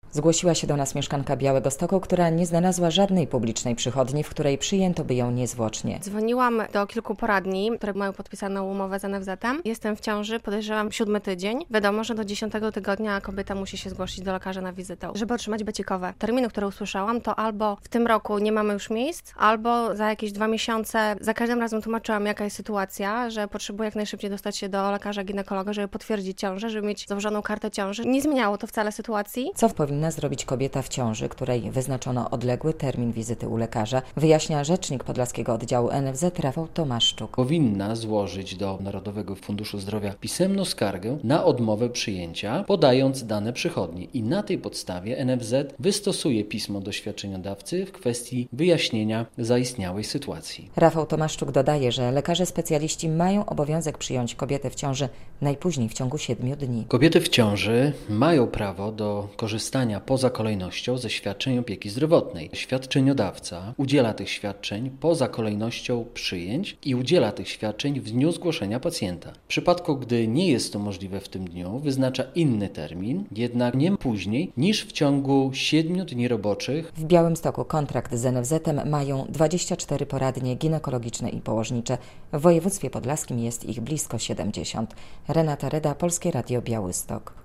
Zgłosiła się do nas mieszkanka Białegostoku, która nie znalazła żadnej publicznej przychodni, w której przyjęto by ją niezwłocznie. Dzwoniłam do kilku poradni, które mają podpisaną umowę z NFZ-em. Jestem w ciąży, podejrzewam 7 tydzień. Wiadomo, że do 10 tygodnia kobieta musi się zgłosić do lekarza na wizytę, żeby otrzymać becikowe. Terminy, które usłyszałam, to albo w tym roku nie mamy już miejsc, albo za jakieś 2 miesiące. Za każdym razem tłumaczyłam, jaka jest sytuacja, że potrzebuję jak najszybciej dostać się do lekarza ginekologa, żeby potwierdzić ciążę, żeby mieć założoną kartę ciąży. Nie zmieniało to wcale sytuacji. Co powinna zrobić kobieta w ciąży, której wyznaczono odległy termin wizyty u lekarza, wyjaśnia rzecznik Podlaskiego Oddziału NFZ Rafał Tomaszczuk. Powinna złożyć do Narodowego Funduszu Zdrowia pisemną skargę na odmowę przyjęcia, podając dane przychodni i na tej podstawie NFZ wystosuje pismo do świadczeniodawcy w kwestii wyjaśnienia zaistniałej sytuacji. Rafał Tomaszczuk dodaje, że lekarze specjaliści mają obowiązek przyjąć kobietę w ciąży najpóźniej w ciągu 7 dni. Kobiety w ciąży mają prawo do korzystania poza kolejnością ze świadczeń opieki zdrowotnej. Świadczeniodawca udziela tych świadczeń poza kolejnością przyjęć i udziela tych świadczeń w dniu zgłoszenia pacjenta. W przypadku, gdy nie jest to możliwe w tym dniu, wyznacza inny termin, jednak nie później niż w ciągu 7 dni roboczych. W Białymstoku kontrakt z NFZ-em mają 24 poradnie ginekologiczne i położnicze. W województwie podlaskim jest ich blisko 70. Renata Reda, Polskie Radio Białystok.